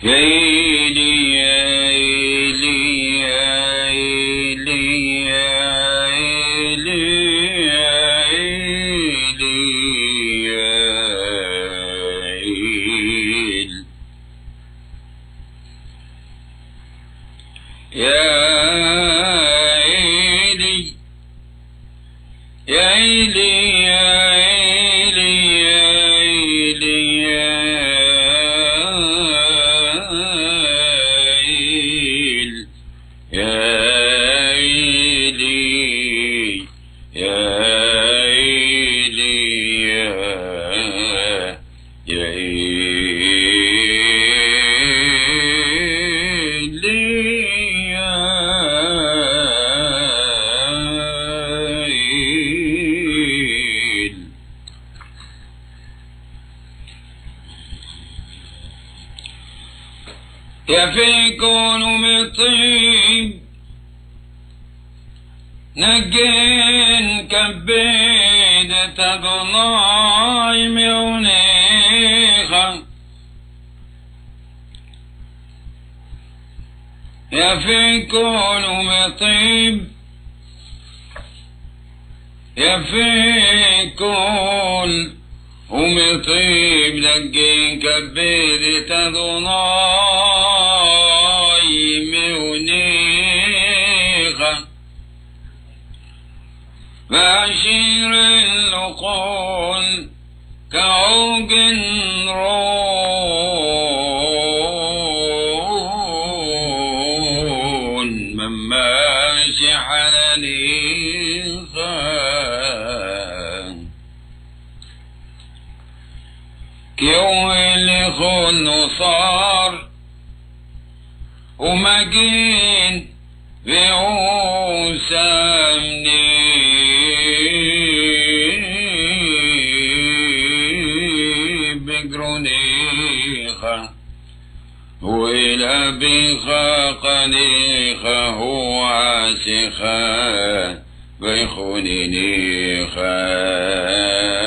يا إيلي يا إيلي يا إيلي يا إيلي يا إيلي يا إيلي يا إيلي يا إيلي يا في كون مطيب نجين كبيد تضلاي مونيخا يا في كون مطيب يا في كون ومطيب نجين كبيد تضلاي مونيخا بشير العقول كعوج رون من ماشي حناني خان كيو اللي خلو صار ومجين بعوسامني بقرونيخا وإلى بيخا قنيخا هو عاسخا بيخوني نيخا